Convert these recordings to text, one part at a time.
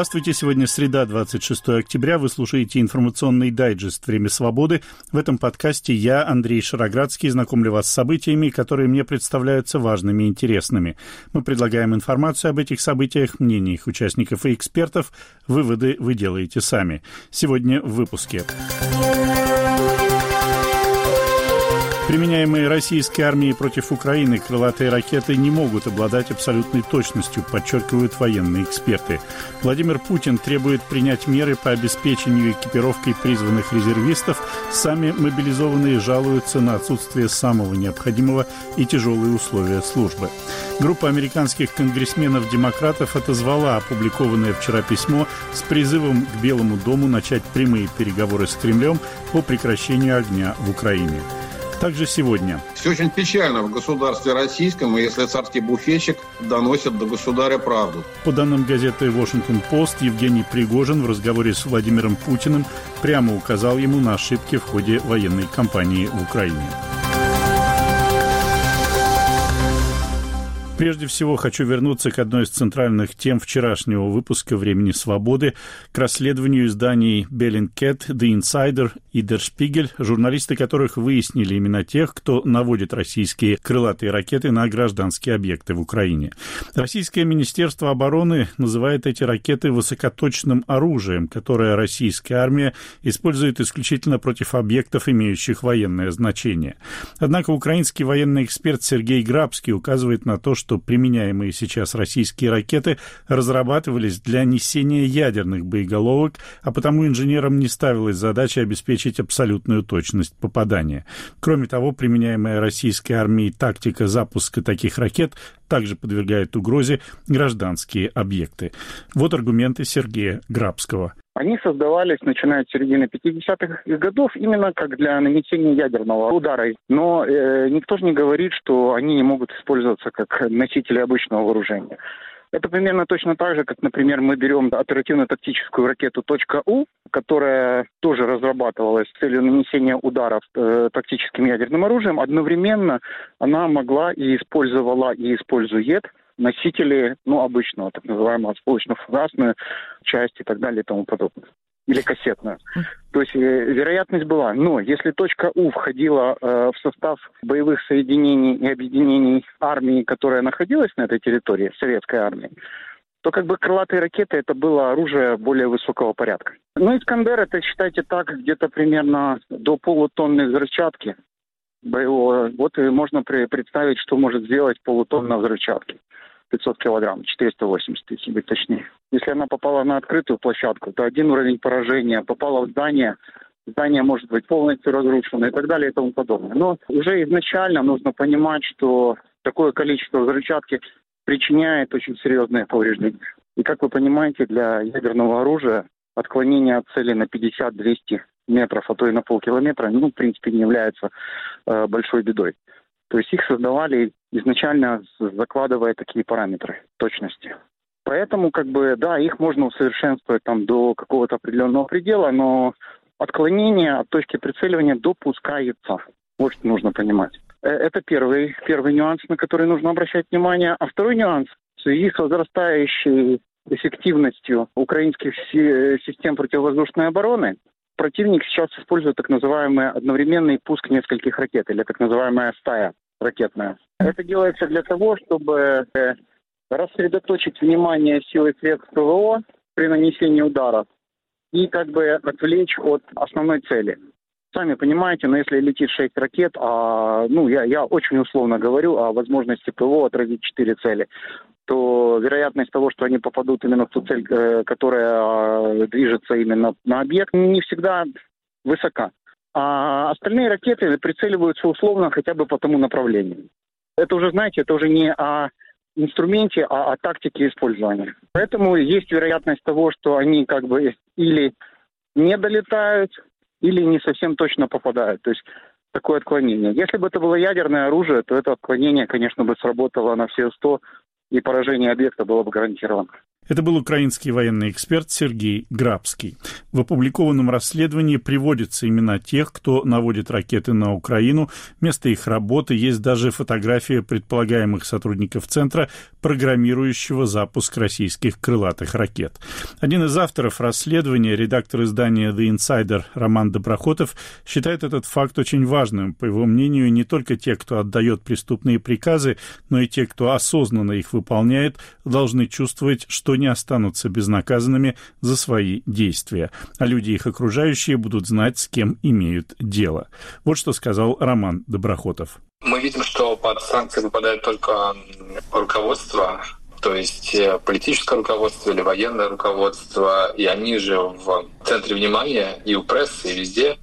Здравствуйте, сегодня среда, 26 октября. Вы слушаете информационный дайджест «Время свободы». В этом подкасте я, Андрей Шароградский, знакомлю вас с событиями, которые мне представляются важными и интересными. Мы предлагаем информацию об этих событиях, мнения их участников и экспертов. Выводы вы делаете сами. Сегодня в выпуске. Применяемые российской армией против Украины крылатые ракеты не могут обладать абсолютной точностью, подчеркивают военные эксперты. Владимир Путин требует принять меры по обеспечению экипировкой призванных резервистов. Сами мобилизованные жалуются на отсутствие самого необходимого и тяжелые условия службы. Группа американских конгрессменов-демократов отозвала опубликованное вчера письмо с призывом к Белому дому начать прямые переговоры с Кремлем по прекращению огня в Украине. Также сегодня. Все очень печально в государстве российском, если царский буфетчик доносит до государя правду. По данным газеты «Вашингтон-Пост», Евгений Пригожин в разговоре с Владимиром Путиным прямо указал ему на ошибки в ходе военной кампании в Украине. Прежде всего, хочу вернуться к одной из центральных тем вчерашнего выпуска «Времени свободы», к расследованию изданий Bellingcat, The Insider и Der Spiegel, журналисты которых выяснили имена тех, кто наводит российские крылатые ракеты на гражданские объекты в Украине. Российское Министерство обороны называет эти ракеты высокоточным оружием, которое российская армия использует исключительно против объектов, имеющих военное значение. Однако украинский военный эксперт Сергей Грабский указывает на то, что применяемые сейчас российские ракеты разрабатывались для несения ядерных боеголовок, а потому инженерам не ставилась задача обеспечить абсолютную точность попадания. Кроме того, применяемая российской армией тактика запуска таких ракет также подвергает угрозе гражданские объекты. Вот аргументы Сергея Грабского. Они создавались, начиная с середины 50-х годов, именно как для нанесения ядерного удара. Но никто же не говорит, что они не могут использоваться как носители обычного вооружения. Это примерно точно так же, как, например, мы берем оперативно-тактическую ракету «У», которая тоже разрабатывалась с целью нанесения ударов тактическим ядерным оружием. Одновременно она могла и использовала, и использует носители, обычного, так называемого сполучно-фугасную часть и так далее и тому подобное. Или кассетную. То есть вероятность была. Но если «У» входила в состав боевых соединений и объединений армии, которая находилась на этой территории, советской армии, то крылатые ракеты это было оружие более высокого порядка. «Искандер» это, считайте так, где-то примерно до полутонны взрывчатки боевого. Вот и можно представить, что может сделать полутонна взрывчатки. 500 килограмм, 480, если быть точнее. Если она попала на открытую площадку, то один уровень поражения, попала в здание может быть полностью разрушено и так далее и тому подобное. Но уже изначально нужно понимать, что такое количество взрывчатки причиняет очень серьезные повреждения. И как вы понимаете, для ядерного оружия отклонение от цели на 50-200 метров, а то и на полкилометра, в принципе, не является большой бедой. То есть их создавали изначально, закладывая такие параметры точности. Поэтому, их можно усовершенствовать до какого-то определенного предела, но отклонение от точки прицеливания допускается. Вот что нужно понимать. Это первый нюанс, на который нужно обращать внимание. А второй нюанс, в связи с возрастающей эффективностью украинских систем противовоздушной обороны, противник сейчас использует так называемый одновременный пуск нескольких ракет, или так называемая стая ракетная. Это делается для того, чтобы рассредоточить внимание сил и средств ПВО при нанесении ударов и отвлечь от основной цели. Сами понимаете, но если летит 6 ракет, я очень условно говорю о возможности ПВО отразить 4 цели, то вероятность того, что они попадут именно в ту цель, которая движется именно на объект, не всегда высока. А остальные ракеты прицеливаются условно хотя бы по тому направлению. Это уже, это уже не о инструменте, а о тактике использования. Поэтому есть вероятность того, что они или не долетают, или не совсем точно попадают. То есть такое отклонение. Если бы это было ядерное оружие, то это отклонение, конечно, бы сработало на все 100, и поражение объекта было бы гарантировано. Это был украинский военный эксперт Сергей Грабский. В опубликованном расследовании приводятся имена тех, кто наводит ракеты на Украину, место их работы, есть даже фотография предполагаемых сотрудников Центра, программирующего запуск российских крылатых ракет. Один из авторов расследования, редактор издания The Insider Роман Доброхотов, считает этот факт очень важным. По его мнению, не только те, кто отдает преступные приказы, но и те, кто осознанно их выполняет, должны чувствовать, что не останутся безнаказанными за свои действия, а люди их окружающие будут знать, с кем имеют дело. Вот что сказал Роман Доброхотов. Мы видим, что под санкции попадает только руководство, то есть политическое руководство или военное руководство, и они же в центре внимания и у прессы, и везде.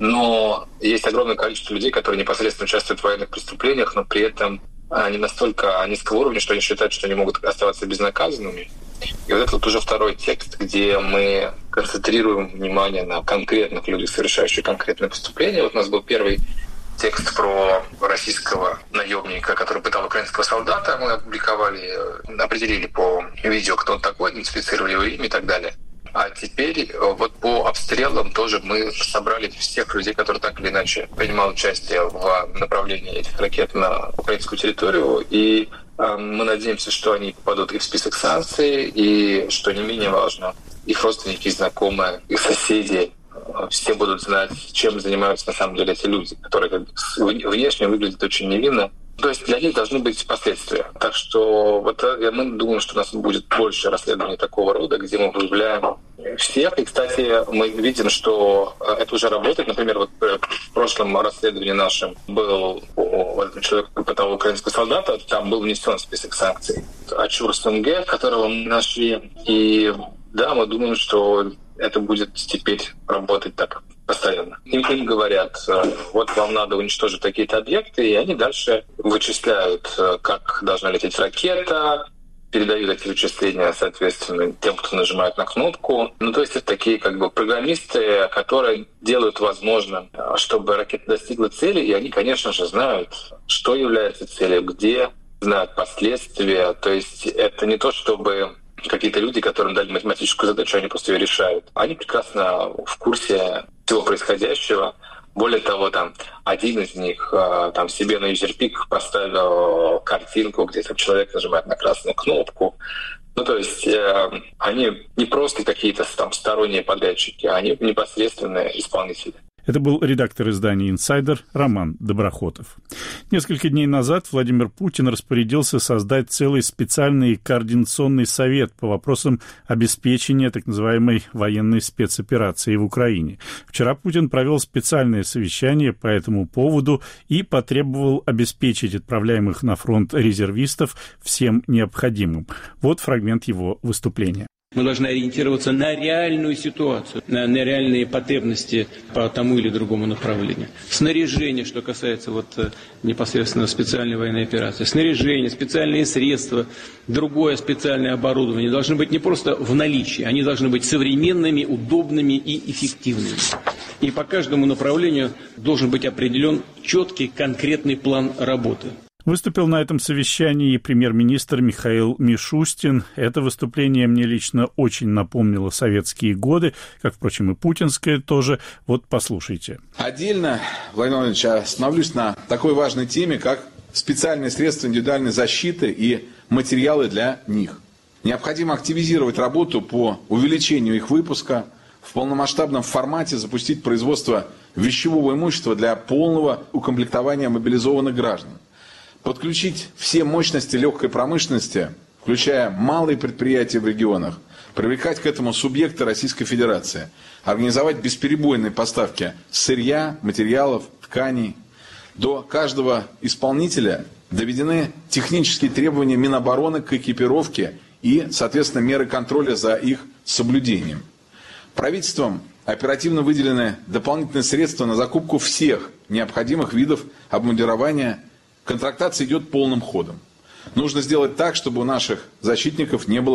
Но есть огромное количество людей, которые непосредственно участвуют в военных преступлениях, но при этом они настолько низкого уровня, что они считают, что они могут оставаться безнаказанными. И вот это вот уже второй текст, где мы концентрируем внимание на конкретных людях, совершающих конкретные преступления. Вот у нас был первый текст про российского наемника, который пытал украинского солдата. Мы опубликовали, определили по видео, кто он такой, идентифицировали его имя и так далее. А теперь вот по обстрелам тоже мы собрали всех людей, которые так или иначе принимали участие в направлении этих ракет на украинскую территорию. И мы надеемся, что они попадут и в список санкций, и, что не менее важно, их родственники, знакомые, их соседи, все будут знать, чем занимаются на самом деле эти люди, которые внешне выглядят очень невинно. То есть для них должны быть последствия. Так что вот мы думаем, что у нас будет больше расследований такого рода, где мы выявляем всех. И, кстати, мы видим, что это уже работает. Например, вот в прошлом расследовании нашем был человек, который пытал украинского солдата, там был внесен в список санкций Ачур Сунге, которого мы нашли. И да, мы думаем, что это будет теперь работать так постоянно. Им говорят, вот вам надо уничтожить такие-то объекты, и они дальше вычисляют, как должна лететь ракета, передают эти вычисления, соответственно, тем, кто нажимает на кнопку. Ну, то есть это такие как бы программисты, которые делают возможным, чтобы ракета достигла цели, и они, конечно же, знают, что является целью, где, знают последствия. То есть это не то, чтобы какие-то люди, которым дали математическую задачу, они просто ее решают. Они прекрасно в курсе всего происходящего. Более того, там один из них там себе на юзерпик поставил картинку, где там человек нажимает на красную кнопку. Ну, то есть они не просто какие-то там сторонние подрядчики, они непосредственные исполнители. Это был редактор издания «Инсайдер» Роман Доброхотов. Несколько дней назад Владимир Путин распорядился создать целый специальный координационный совет по вопросам обеспечения так называемой военной спецоперации в Украине. Вчера Путин провел специальное совещание по этому поводу и потребовал обеспечить отправляемых на фронт резервистов всем необходимым. Вот фрагмент его выступления. Мы должны ориентироваться на реальную ситуацию, на реальные потребности по тому или другому направлению. Снаряжение, что касается непосредственно специальной военной операции. Снаряжение, специальные средства, другое специальное оборудование должны быть не просто в наличии, они должны быть современными, удобными и эффективными. И по каждому направлению должен быть определен четкий, конкретный план работы. Выступил на этом совещании и премьер-министр Михаил Мишустин. Это выступление мне лично очень напомнило советские годы, как, впрочем, и путинское тоже. Вот послушайте. Отдельно, Владимир Владимирович, остановлюсь на такой важной теме, как специальные средства индивидуальной защиты и материалы для них. Необходимо активизировать работу по увеличению их выпуска, в полномасштабном формате запустить производство вещевого имущества для полного укомплектования мобилизованных граждан. Подключить все мощности легкой промышленности, включая малые предприятия в регионах, привлекать к этому субъекты Российской Федерации, организовать бесперебойные поставки сырья, материалов, тканей. До каждого исполнителя доведены технические требования Минобороны к экипировке и, соответственно, меры контроля за их соблюдением. Правительством оперативно выделены дополнительные средства на закупку всех необходимых видов обмундирования. Контрактация идет полным ходом. Нужно сделать так, чтобы у наших защитников не было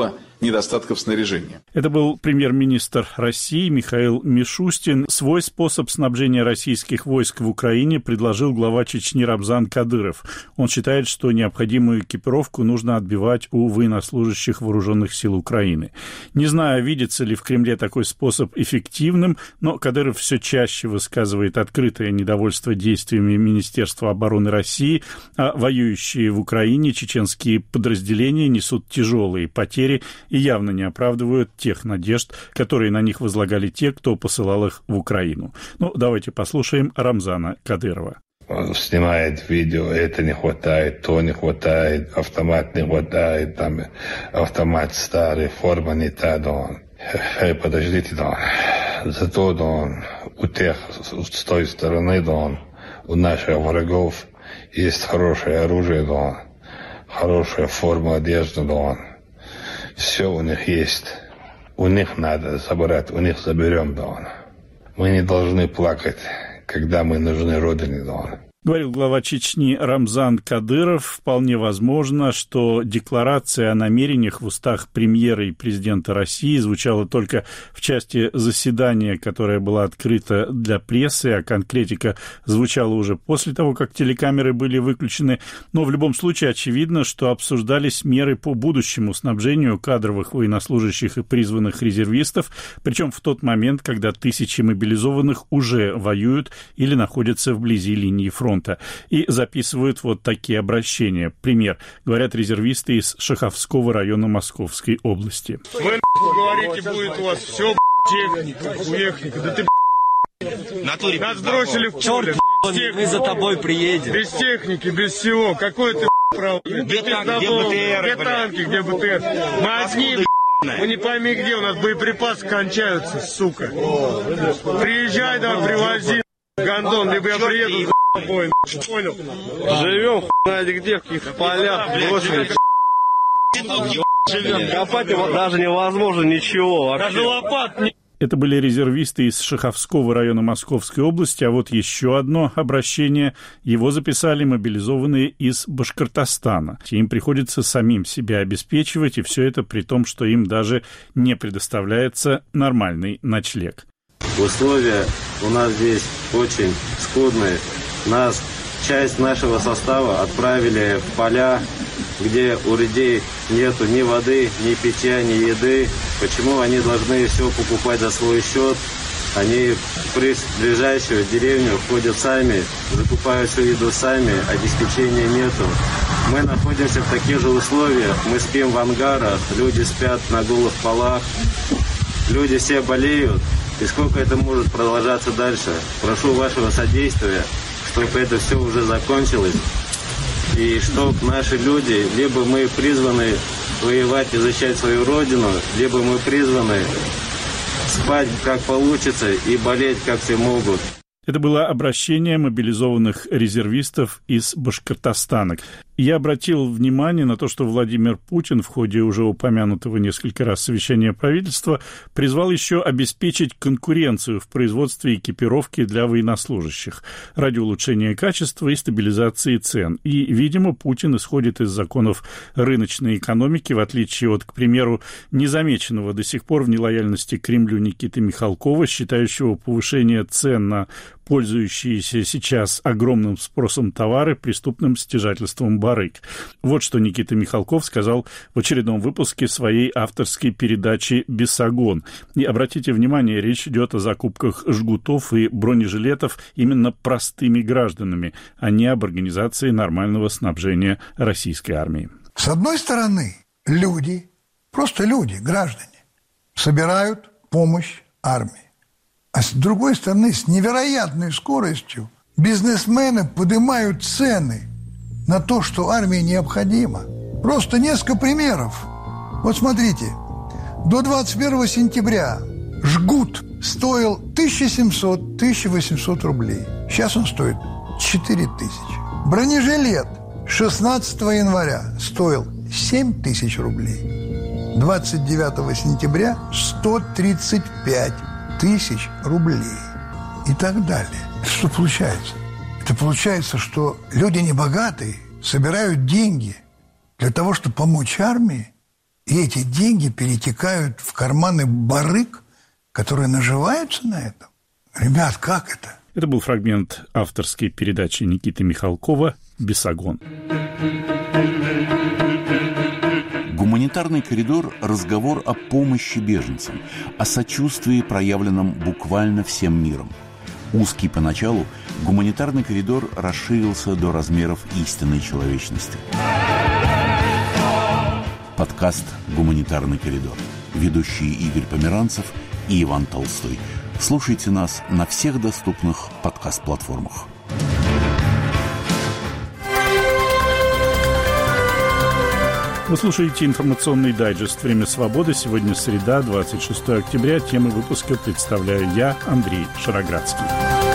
недостатков снаряжения. Это был премьер-министр России Михаил Мишустин. Свой способ снабжения российских войск в Украине предложил глава Чечни Рамзан Кадыров. Он считает, что необходимую экипировку нужно отбивать у военнослужащих вооруженных сил Украины. Не знаю, видится ли в Кремле такой способ эффективным, но Кадыров все чаще высказывает открытое недовольство действиями Министерства обороны России, а воюющие в Украине чеченские подразделения несут тяжелые потери и явно не оправдывают тех надежд, которые на них возлагали те, кто посылал их в Украину. Ну, давайте послушаем Рамзана Кадырова. Он снимает видео, это не хватает, то не хватает, автомат не хватает, там автомат старый, форма не та, да. Подождите, да. Зато, да, у тех с той стороны, да, у наших врагов есть хорошее оружие, да, хорошая форма одежды, да. Все у них есть. У них надо забрать, у них заберем, да. Мы не должны плакать, когда мы нужны Родине, да. Говорил глава Чечни Рамзан Кадыров. Вполне возможно, что декларация о намерениях в устах премьера и президента России звучала только в части заседания, которое было открыто для прессы, а конкретика звучала уже после того, как телекамеры были выключены. Но в любом случае очевидно, что обсуждались меры по будущему снабжению кадровых военнослужащих и призванных резервистов, причем в тот момент, когда тысячи мобилизованных уже воюют или находятся вблизи линии фронта. И записывают вот такие обращения. Пример. Говорят резервисты из Шаховского района Московской области. Вы говорите, будет у вас все техника, техника. Да ты нас бросили в поле. Мы за тобой приедем. Без техники, без всего. Какой ты право? Где танки, где БТР? Мы одни, мы не пойми где, у нас боеприпасы кончаются, сука. Приезжай, давай, привози, гондон, либо я приеду, бой, понял? Живем, знаете где, в каких-то полях, бросили. Копать даже невозможно ничего. Даже лопат не... Это были резервисты из Шаховского района Московской области, а вот еще одно обращение. Его записали мобилизованные из Башкортостана. Им приходится самим себя обеспечивать, и все это при том, что им даже не предоставляется нормальный ночлег. Условия у нас здесь очень скудные. Часть нашего состава отправили в поля, где у людей нету ни воды, ни питья, ни еды. Почему они должны все покупать за свой счет? Они в ближайшую деревню ходят сами, закупают всю еду сами, обеспечения нету. Мы находимся в таких же условиях, мы спим в ангарах, люди спят на голых полах, люди все болеют. И сколько это может продолжаться дальше? Прошу вашего содействия, чтобы это все уже закончилось. И чтобы наши люди, либо мы призваны воевать и защищать свою родину, либо мы призваны спать как получится и болеть как все могут. Это было обращение мобилизованных резервистов из Башкортостана. Я обратил внимание на то, что Владимир Путин в ходе уже упомянутого несколько раз совещания правительства призвал еще обеспечить конкуренцию в производстве экипировки для военнослужащих ради улучшения качества и стабилизации цен. И, видимо, Путин исходит из законов рыночной экономики, в отличие от, к примеру, незамеченного до сих пор в нелояльности к Кремлю Никиты Михалкова, считающего повышение цен на пользующиеся сейчас огромным спросом товары преступным стяжательством барыг. Вот что Никита Михалков сказал в очередном выпуске своей авторской передачи «Бесогон». И обратите внимание, речь идет о закупках жгутов и бронежилетов именно простыми гражданами, а не об организации нормального снабжения российской армии. С одной стороны, люди, просто люди, граждане, собирают помощь армии. А с другой стороны, с невероятной скоростью бизнесмены поднимают цены на то, что армии необходимо. Просто несколько примеров. Вот смотрите, до 21 сентября жгут стоил 1700-1800 рублей. Сейчас он стоит 4000. Бронежилет 16 января стоил 7000 рублей. 29 сентября 135 тысяч рублей и так далее. Что получается? Это получается, что люди небогатые собирают деньги для того, чтобы помочь армии. И эти деньги перетекают в карманы барыг, которые наживаются на этом. Ребят, как это? Это был фрагмент авторской передачи Никиты Михалкова «Бесогон». Гуманитарный коридор – разговор о помощи беженцам, о сочувствии, проявленном буквально всем миром. Узкий поначалу, гуманитарный коридор расширился до размеров истинной человечности. Подкаст «Гуманитарный коридор». Ведущие Игорь Померанцев и Иван Толстой. Слушайте нас на всех доступных подкаст-платформах. Вы слушаете информационный дайджест «Время свободы». Сегодня среда, 26 октября. Темы выпуска представляю я, Андрей Шароградский.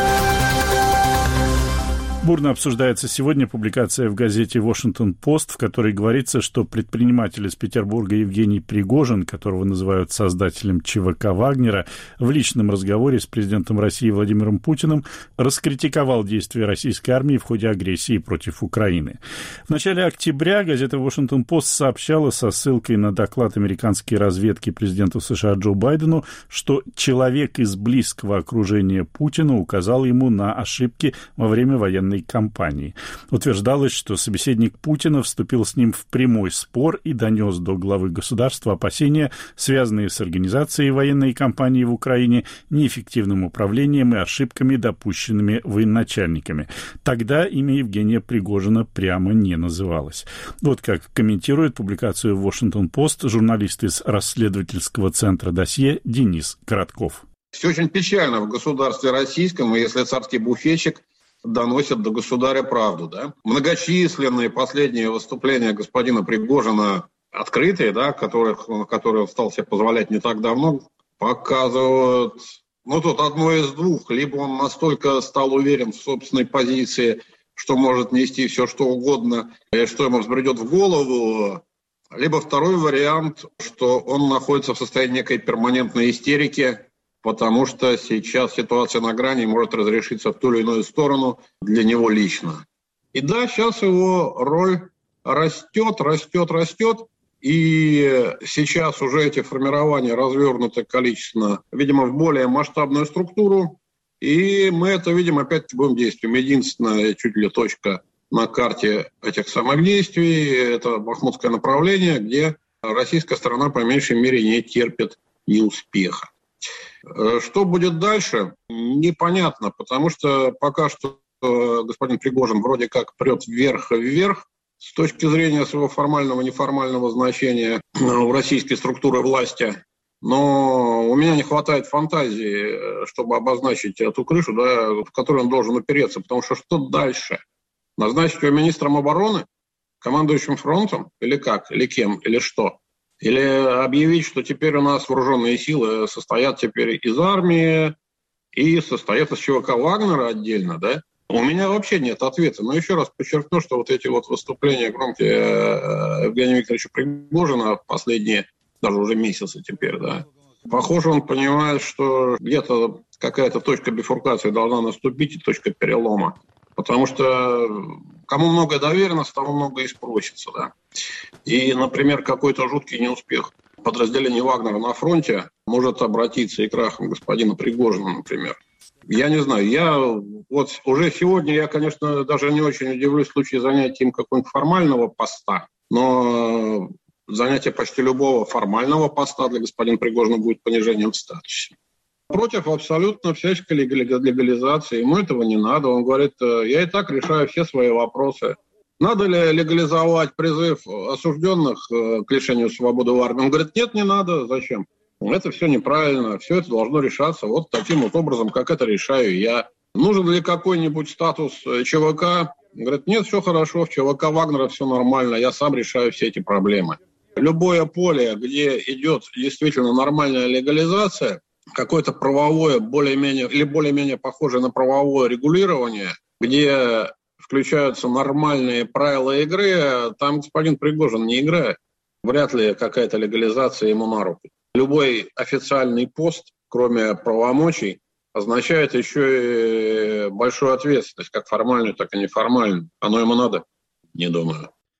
Бурно обсуждается сегодня публикация в газете «Вашингтон-Пост», в которой говорится, что предприниматель из Петербурга Евгений Пригожин, которого называют создателем ЧВК «Вагнера», в личном разговоре с президентом России Владимиром Путиным раскритиковал действия российской армии в ходе агрессии против Украины. В начале октября газета «Вашингтон-Пост» сообщала со ссылкой на доклад американской разведки президенту США Джо Байдену, что человек из близкого окружения Путина указал ему на ошибки во время военной кампании. Утверждалось, что собеседник Путина вступил с ним в прямой спор и донес до главы государства опасения, связанные с организацией военной кампании в Украине, неэффективным управлением и ошибками, допущенными военачальниками. Тогда имя Евгения Пригожина прямо не называлось. Вот как комментирует публикацию в «Вашингтон-Пост» журналист из расследовательского центра «Досье» Денис Коротков. Все очень печально в государстве российском, и если царский буфетчик доносят до государя правду, да? Многочисленные последние выступления господина Пригожина, открытые, да, которые он стал себе позволять не так давно, показывают, тут одно из двух. Либо он настолько стал уверен в собственной позиции, что может нести все, что угодно, и что ему взбредет в голову, либо второй вариант, что он находится в состоянии некой перманентной истерики, потому что сейчас ситуация на грани может разрешиться в ту или иную сторону для него лично. И да, сейчас его роль растет, и сейчас уже эти формирования развернуты количественно, видимо, в более масштабную структуру, и мы это видим опять боевым действием. Единственная чуть ли точка на карте этих самых действий – это бахмутское направление, где российская сторона по меньшей мере не терпит неуспеха. Что будет дальше, непонятно, потому что пока что господин Пригожин вроде как прет вверх и вверх с точки зрения своего формального и неформального значения в российской структуре власти. Но у меня не хватает фантазии, чтобы обозначить эту крышу, да, в которую он должен упереться, потому что дальше? Назначить его министром обороны, командующим фронтом, или как, или кем, или что? Или объявить, что теперь у нас вооруженные силы состоят теперь из армии и состоят из ЧВК Вагнера отдельно, да? У меня вообще нет ответа. Но еще раз подчеркну, что вот эти вот выступления громкие Евгения Викторовича Пригожина последние, даже уже месяцы теперь, да, похоже, он понимает, что где-то какая-то точка бифуркации должна наступить и точка перелома. Потому что кому много доверено, тому много и спросится, да. И, например, какой-то жуткий неуспех подразделения Вагнера на фронте может обратиться и крахом господина Пригожина, например. Я не знаю, вот уже сегодня я, конечно, даже не очень удивлюсь в случае занятия им какого-нибудь формального поста, но занятие почти любого формального поста для господина Пригожина будет понижением в статусе. Против абсолютно всяческой легализации. Ему этого не надо. Он говорит, я и так решаю все свои вопросы. Надо ли легализовать призыв осужденных к лишению свободы в армии? Он говорит, нет, не надо. Зачем? Это все неправильно. Все это должно решаться вот таким вот образом, как это решаю я. Нужен ли какой-нибудь статус ЧВК? Он говорит, нет, все хорошо. В ЧВК Вагнера все нормально. Я сам решаю все эти проблемы. Любое поле, где идет действительно нормальная легализация, какое-то правовое, более-менее похожее на правовое регулирование, где включаются нормальные правила игры, там господин Пригожин не играет. Вряд ли какая-то легализация ему на руку. Любой официальный пост, кроме правомочий, означает еще и большую ответственность, как формальную, так и неформальную. Оно ему надо? Не думаю.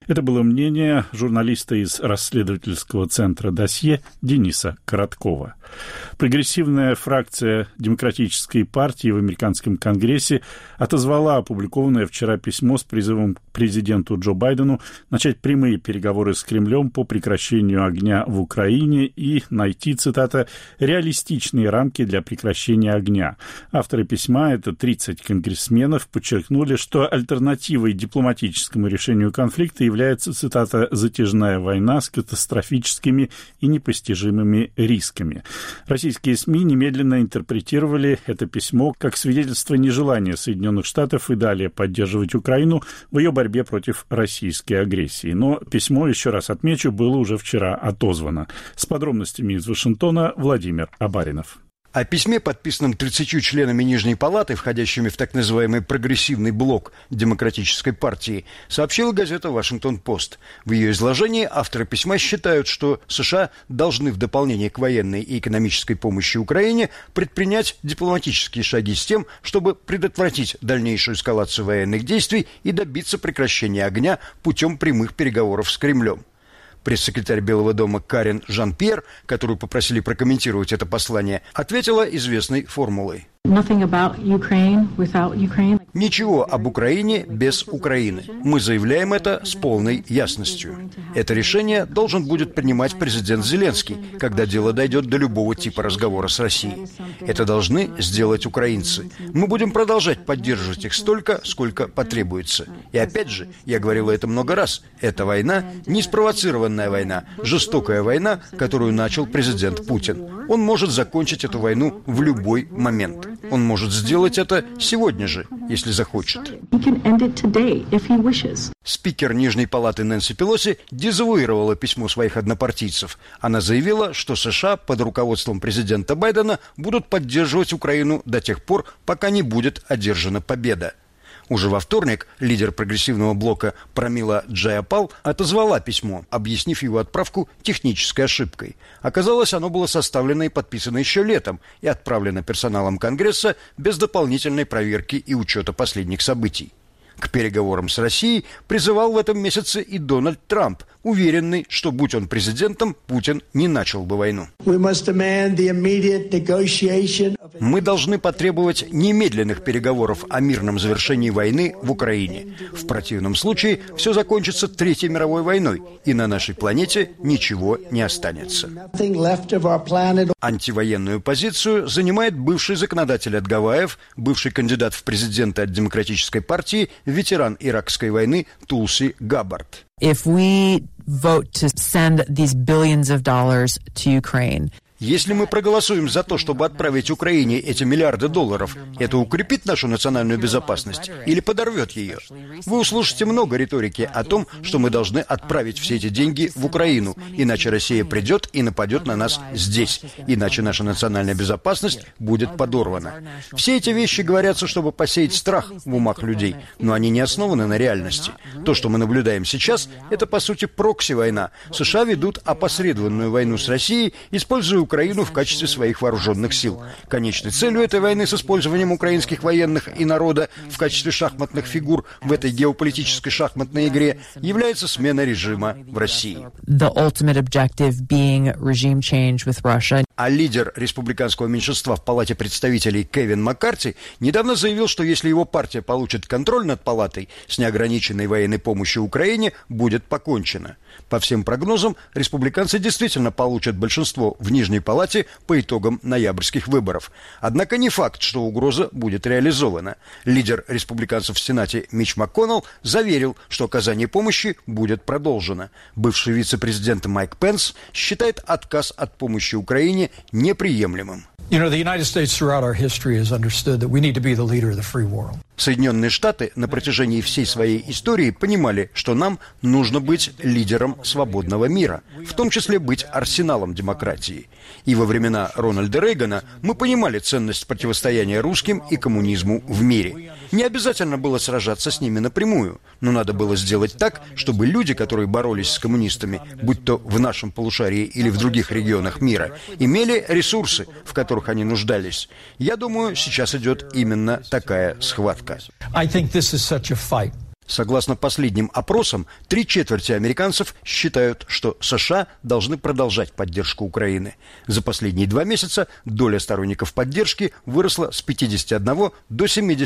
Это было мнение журналиста из расследовательского центра «Досье» Дениса Короткова. Прогрессивная фракция Демократической партии в американском Конгрессе отозвала опубликованное вчера письмо с призывом к президенту Джо Байдену начать прямые переговоры с Кремлем по прекращению огня в Украине и найти, цитата, «реалистичные рамки для прекращения огня». Авторы письма, это 30 конгрессменов, подчеркнули, что альтернативой дипломатическому решению конфликта является, цитата, «затяжная война с катастрофическими и непостижимыми рисками». Российские СМИ немедленно интерпретировали это письмо как свидетельство нежелания Соединенных Штатов и далее поддерживать Украину в ее борьбе против российской агрессии. Но письмо, еще раз отмечу, было уже вчера отозвано. С подробностями из Вашингтона Владимир Абаринов. О письме, подписанном 30 членами Нижней Палаты, входящими в так называемый прогрессивный блок Демократической партии, сообщила газета «Вашингтон-Пост». В ее изложении авторы письма считают, что США должны в дополнение к военной и экономической помощи Украине предпринять дипломатические шаги с тем, чтобы предотвратить дальнейшую эскалацию военных действий и добиться прекращения огня путем прямых переговоров с Кремлем. Пресс-секретарь Белого дома Карен Жан-Пьер, которую попросили прокомментировать это послание, ответила известной формулой. Ничего об Украине без Украины. Мы заявляем это с полной ясностью. Это решение должен будет принимать президент Зеленский, когда дело дойдет до любого типа разговора с Россией. Это должны сделать украинцы. Мы будем продолжать поддерживать их столько, сколько потребуется. И опять же, я говорил это много раз, эта война не спровоцированная война, жестокая война, которую начал президент Путин. Он может закончить эту войну в любой момент. Он может сделать это сегодня же, если захочет. Спикер Нижней Палаты Нэнси Пелоси дезавуировала письмо своих однопартийцев. Она заявила, что США под руководством президента Байдена будут поддерживать Украину до тех пор, пока не будет одержана победа. Уже во вторник лидер прогрессивного блока Прамила Джаяпал отозвала письмо, объяснив его отправку технической ошибкой. Оказалось, оно было составлено и подписано еще летом и отправлено персоналом Конгресса без дополнительной проверки и учета последних событий. К переговорам с Россией призывал в этом месяце и Дональд Трамп, уверенный, что, будь он президентом, Путин не начал бы войну. Мы должны потребовать немедленных переговоров о мирном завершении войны в Украине. В противном случае все закончится Третьей мировой войной, и на нашей планете ничего не останется. Антивоенную позицию занимает бывший законодатель от Гавайев, бывший кандидат в президенты от Демократической партии, ветеран Иракской войны Тулси Габбард. If we vote to send these billions of dollars to Ukraine, если мы проголосуем за то, чтобы отправить Украине эти миллиарды долларов, это укрепит нашу национальную безопасность или подорвет ее? Вы услышите много риторики о том, что мы должны отправить все эти деньги в Украину, иначе Россия придет и нападет на нас здесь, иначе наша национальная безопасность будет подорвана. Все эти вещи говорятся, чтобы посеять страх в умах людей, но они не основаны на реальности. То, что мы наблюдаем сейчас, это по сути прокси-война. США ведут опосредованную войну с Россией, используя Украину в качестве своих вооруженных сил. Конечной целью этой войны с использованием украинских военных и народа в качестве шахматных фигур в этой геополитической шахматной игре является смена режима в России. А лидер республиканского меньшинства в Палате представителей Кевин Маккарти недавно заявил, что если его партия получит контроль над палатой, с неограниченной военной помощью Украине будет покончено. По всем прогнозам, республиканцы действительно получат большинство в Нижней Палате по итогам ноябрьских выборов. Однако не факт, что угроза будет реализована. Лидер республиканцев в Сенате Митч МакКоннелл заверил, что оказание помощи будет продолжено. Бывший вице-президент Майк Пенс считает отказ от помощи Украине неприемлемым. Соединенные Штаты на протяжении всей своей истории понимали, что нам нужно быть лидером свободного мира, в том числе быть арсеналом демократии. И во времена Рональда Рейгана мы понимали ценность противостояния русским и коммунизму в мире. Не обязательно было сражаться с ними напрямую, но надо было сделать так, чтобы люди, которые боролись с коммунистами, будь то в нашем полушарии или в других регионах мира, имели ресурсы, в которых они нуждались. Я думаю, сейчас идет именно такая схватка. Согласно последним опросам, 3/4 американцев считают, что США должны продолжать поддержку Украины. За последние 2 месяца доля сторонников поддержки выросла с 51 до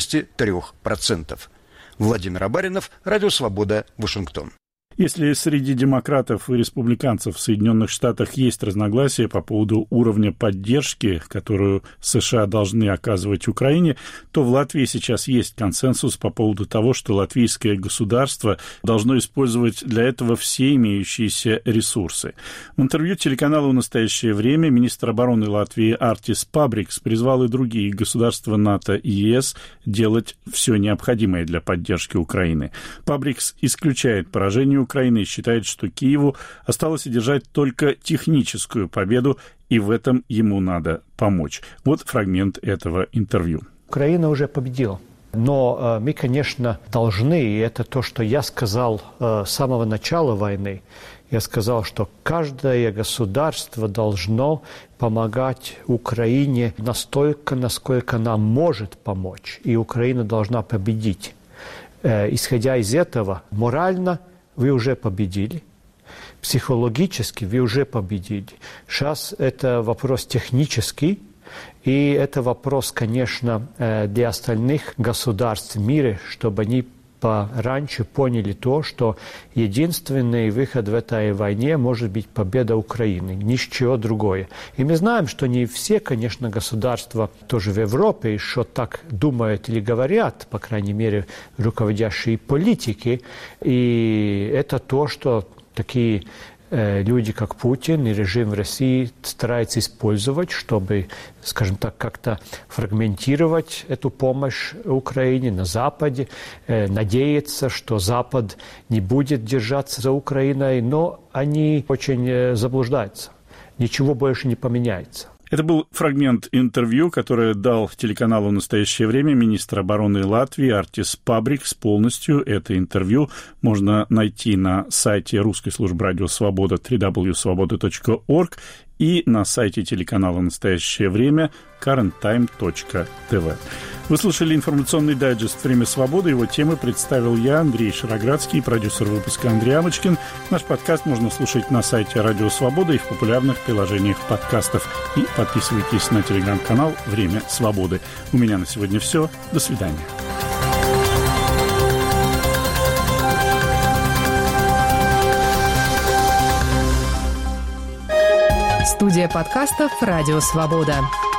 73%. Владимир Абаринов, Радио Свобода, Вашингтон. Если среди демократов и республиканцев в Соединенных Штатах есть разногласия по поводу уровня поддержки, которую США должны оказывать Украине, то в Латвии сейчас есть консенсус по поводу того, что латвийское государство должно использовать для этого все имеющиеся ресурсы. В интервью телеканалу «Настоящее время» министр обороны Латвии Артис Пабрикс призвал и другие государства НАТО и ЕС делать все необходимое для поддержки Украины. Пабрикс исключает поражение Украины и считает, что Киеву осталось одержать только техническую победу, и в этом ему надо помочь. Вот фрагмент этого интервью. Украина уже победила. Но мы, конечно, должны, и это то, что я сказал с самого начала войны, я сказал, что каждое государство должно помогать Украине настолько, насколько нам может помочь, и Украина должна победить. Исходя из этого, морально вы уже победили, психологически вы уже победили. Сейчас это вопрос технический, и это вопрос, конечно, для остальных государств в мире, чтобы они пораньше поняли то, что единственный выход в этой войне может быть победа Украины, ничего другое. И мы знаем, что не все, конечно, государства тоже в Европе еще так думают или говорят, по крайней мере, руководящие политики. И это то, что такие люди, как Путин и режим в России стараются использовать, чтобы, скажем так, как-то фрагментировать эту помощь Украине на Западе, надеяться, что Запад не будет держаться за Украиной, но они очень заблуждаются. Ничего больше не поменяется. Это был фрагмент интервью, которое дал телеканалу «Настоящее время» министр обороны Латвии Артис Пабрикс. Полностью это интервью можно найти на сайте русской службы «Радио Свобода» www.svoboda.org и на сайте телеканала «Настоящее время» currenttime.tv. Вы слушали информационный дайджест «Время свободы». Его темы представил я, Андрей Шароградский, продюсер выпуска Андрей Амочкин. Наш подкаст можно слушать на сайте «Радио Свобода» и в популярных приложениях подкастов. И подписывайтесь на телеграм-канал «Время свободы». У меня на сегодня все. До свидания. Студия подкастов «Радио Свобода».